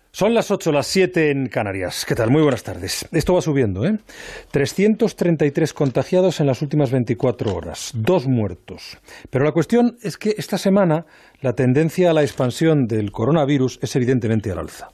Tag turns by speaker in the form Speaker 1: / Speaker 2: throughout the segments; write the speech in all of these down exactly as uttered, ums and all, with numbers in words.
Speaker 1: Son las ocho, las siete en Canarias. ¿Qué tal? Muy buenas tardes. Esto va subiendo, ¿eh? trescientos treinta y tres contagiados en las últimas veinticuatro horas, dos muertos. Pero la cuestión es que esta semana la tendencia a la expansión del coronavirus es evidentemente al alza.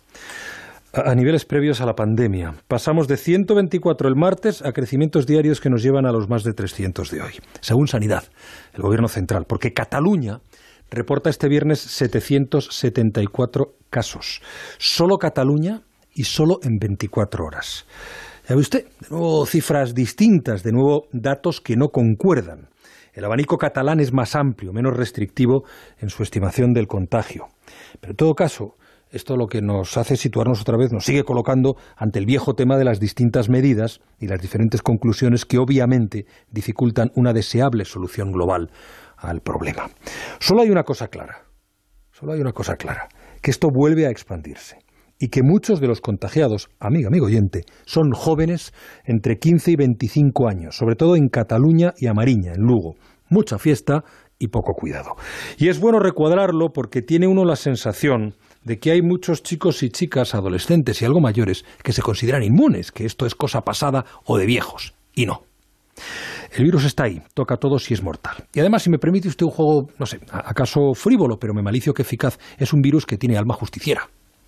Speaker 1: A niveles previos a la pandemia. Pasamos de ciento veinticuatro el martes a crecimientos diarios que nos llevan a los más de trescientos de hoy, según Sanidad, el gobierno central, porque Cataluña reporta este viernes setecientos setenta y cuatro casos. Solo Cataluña y solo en veinticuatro horas. Ya ve usted, de nuevo cifras distintas, de nuevo datos que no concuerdan. El abanico catalán es más amplio, menos restrictivo en su estimación del contagio. Pero en todo caso, esto lo que nos hace situarnos otra vez, nos sigue colocando ante el viejo tema de las distintas medidas y las diferentes conclusiones que obviamente dificultan una deseable solución global al problema. Solo hay una cosa clara, solo hay una cosa clara, que esto vuelve a expandirse y que muchos de los contagiados, amigo, amigo oyente, son jóvenes entre quince y veinticinco años, sobre todo en Cataluña y A Mariña, en Lugo. Mucha fiesta y poco cuidado. Y es bueno recuadrarlo porque tiene uno la sensación de que hay muchos chicos y chicas, adolescentes y algo mayores, que se consideran inmunes, que esto es cosa pasada o de viejos. Y no. El virus está ahí, toca a todos y es mortal. Y además, si me permite usted un juego, no sé, acaso frívolo, pero me malicio que eficaz, es un virus que tiene alma justiciera.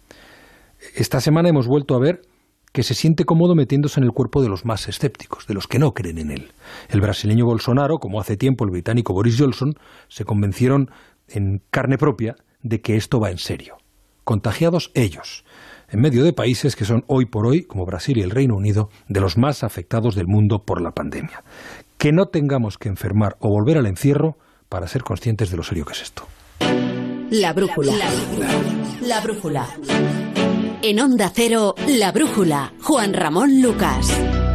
Speaker 1: Esta semana hemos vuelto a ver que se siente cómodo metiéndose en el cuerpo de los más escépticos, de los que no creen en él. El brasileño Bolsonaro, como hace tiempo el británico Boris Johnson, se convencieron en carne propia de que esto va en serio. Contagiados ellos, en medio de países que son hoy por hoy, como Brasil y el Reino Unido, de los más afectados del mundo por la pandemia. Que no tengamos que enfermar o volver al encierro para ser conscientes de lo serio que es esto.
Speaker 2: La brújula. La brújula. La brújula. En Onda Cero, La Brújula, Juan Ramón Lucas.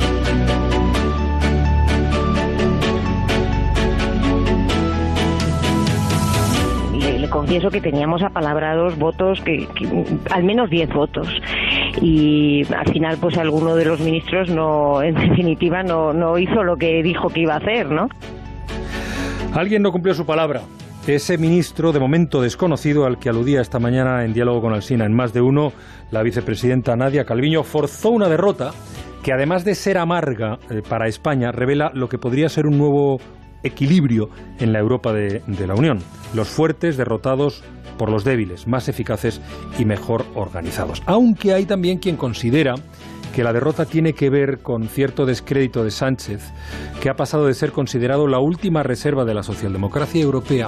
Speaker 3: Le confieso que teníamos apalabrados votos, que, que al menos diez votos. Y al final, pues alguno de los ministros, no, en definitiva, no, no hizo lo que dijo que iba a hacer, ¿no?
Speaker 1: Alguien no cumplió su palabra. Ese ministro, de momento desconocido, al que aludía esta mañana en Diálogo con Alsina en Más de Uno, la vicepresidenta Nadia Calviño, forzó una derrota que, además de ser amarga eh, para España, revela lo que podría ser un nuevo equilibrio en la Europa de, de la Unión. Los fuertes derrotados por los débiles, más eficaces y mejor organizados. Aunque hay también quien considera que la derrota tiene que ver con cierto descrédito de Sánchez, que ha pasado de ser considerado la última reserva de la socialdemocracia europea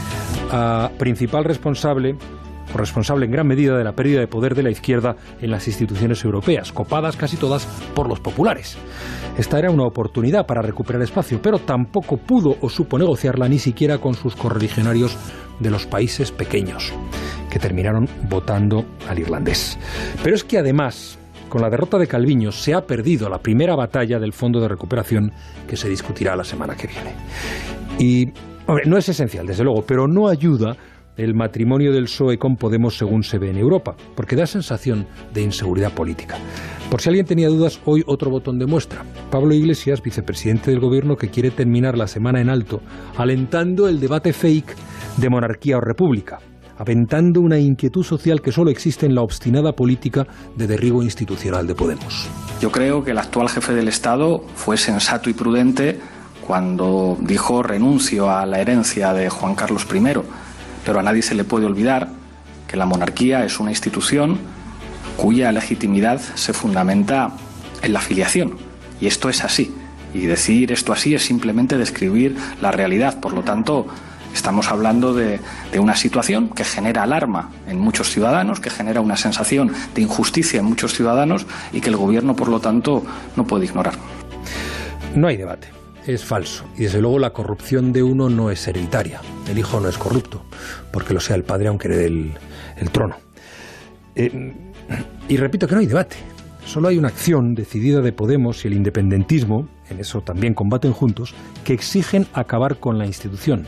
Speaker 1: a principal responsable, o responsable en gran medida de la pérdida de poder de la izquierda en las instituciones europeas, copadas casi todas por los populares. Esta era una oportunidad para recuperar espacio, pero tampoco pudo o supo negociarla ni siquiera con sus correligionarios de los países pequeños, que terminaron votando al irlandés. Pero es que además, con la derrota de Calviño, se ha perdido la primera batalla del Fondo de Recuperación que se discutirá la semana que viene. Y, hombre, no es esencial, desde luego, pero no ayuda el matrimonio del P S O E con Podemos según se ve en Europa, porque da sensación de inseguridad política. Por si alguien tenía dudas, hoy otro botón de muestra. Pablo Iglesias, vicepresidente del Gobierno, que quiere terminar la semana en alto, alentando el debate fake de monarquía o república, aventando una inquietud social que solo existe en la obstinada política de derribo institucional de Podemos.
Speaker 4: Yo creo que el actual jefe del Estado fue sensato y prudente cuando dijo renuncio a la herencia de Juan Carlos primero, pero a nadie se le puede olvidar que la monarquía es una institución cuya legitimidad se fundamenta en la filiación, y esto es así, y decir esto así es simplemente describir la realidad. Por lo tanto, estamos hablando de, de una situación que genera alarma en muchos ciudadanos, que genera una sensación de injusticia en muchos ciudadanos y que el Gobierno, por lo tanto, no puede ignorar.
Speaker 1: No hay debate, es falso. Y desde luego la corrupción de uno no es hereditaria. El hijo no es corrupto, porque lo sea el padre aunque herede el, el trono. Eh, y repito que no hay debate. Solo hay una acción decidida de Podemos y el independentismo, en eso también combaten juntos, que exigen acabar con la institución.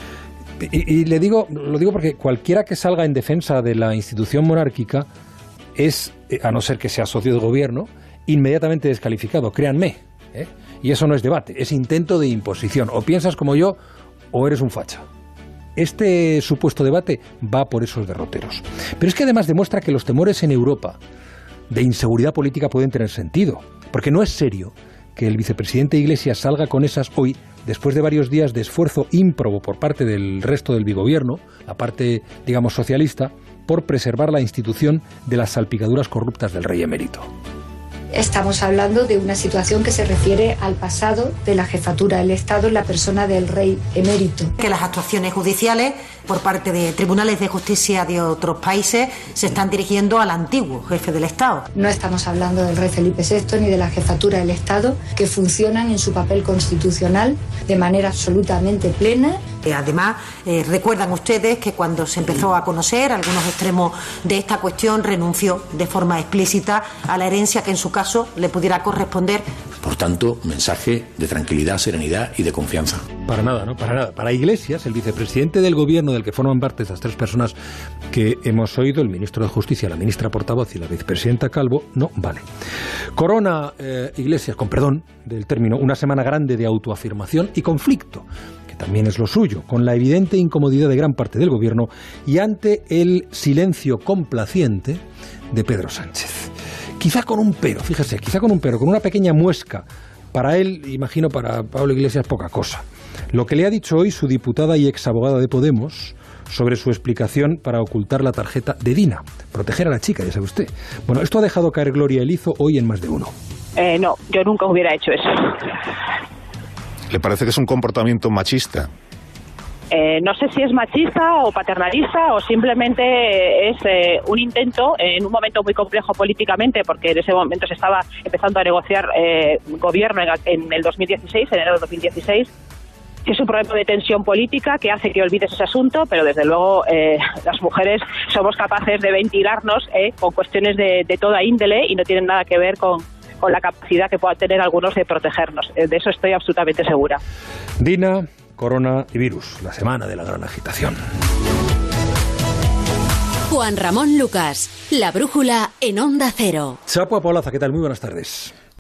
Speaker 1: Y, y le digo, lo digo porque cualquiera que salga en defensa de la institución monárquica es, a no ser que sea socio del gobierno, inmediatamente descalificado, créanme, ¿eh? Y eso no es debate, es intento de imposición. O piensas como yo o eres un facha. este supuesto debate va por esos derroteros. Pero es que además demuestra que los temores en Europa de inseguridad política pueden tener sentido, porque no es serio que el vicepresidente Iglesias salga con esas hoy, después de varios días de esfuerzo ímprobo por parte del resto del bigobierno, la parte, digamos, socialista, por preservar la institución de las salpicaduras corruptas del rey emérito.
Speaker 5: Estamos hablando de una situación que se refiere al pasado de la jefatura del Estado en la persona del rey emérito.
Speaker 6: Que las actuaciones judiciales por parte de tribunales de justicia de otros países se están dirigiendo al antiguo jefe del Estado.
Speaker 5: No estamos hablando del rey Felipe sexto ni de la jefatura del Estado, que funcionan en su papel constitucional de manera absolutamente plena.
Speaker 6: Además, eh, recuerdan ustedes que cuando se empezó a conocer algunos extremos de esta cuestión, renunció de forma explícita a la herencia que en su caso le pudiera corresponder.
Speaker 7: Por tanto, mensaje de tranquilidad, serenidad y de confianza.
Speaker 1: Para nada, ¿no? Para nada. Para Iglesias, el vicepresidente del gobierno del que forman parte estas tres personas que hemos oído, el ministro de Justicia, la ministra portavoz y la vicepresidenta Calvo, no vale. Corona eh, Iglesias, con perdón del término, una semana grande de autoafirmación y conflicto, que también es lo suyo, con la evidente incomodidad de gran parte del gobierno y ante el silencio complaciente de Pedro Sánchez. Quizá con un pero, fíjese, quizá con un pero, con una pequeña muesca. Para él, imagino para Pablo Iglesias, poca cosa. Lo que le ha dicho hoy su diputada y exabogada de Podemos sobre su explicación para ocultar la tarjeta de Dina, proteger a la chica, ya sabe usted. Bueno, esto ha dejado caer Gloria Elizo hoy en más de uno.
Speaker 3: Eh, no, yo nunca hubiera hecho eso.
Speaker 8: ¿Le parece que es un comportamiento machista?
Speaker 3: Eh, no sé si es machista o paternalista o simplemente es eh, un intento en un momento muy complejo políticamente, porque en ese momento se estaba empezando a negociar eh, gobierno en, en el dos mil dieciséis, en enero de dos mil dieciséis. Es un problema de tensión política que hace que olvides ese asunto, pero desde luego eh, las mujeres somos capaces de ventilarnos eh, con cuestiones de, de toda índole y no tienen nada que ver con, con la capacidad que puedan tener algunos de protegernos. De eso estoy absolutamente segura.
Speaker 1: Dina, Corona y virus, la semana de la gran agitación.
Speaker 2: Juan Ramón Lucas, La Brújula en Onda Cero.
Speaker 1: Chapo Apolaza, ¿qué tal? Muy buenas tardes.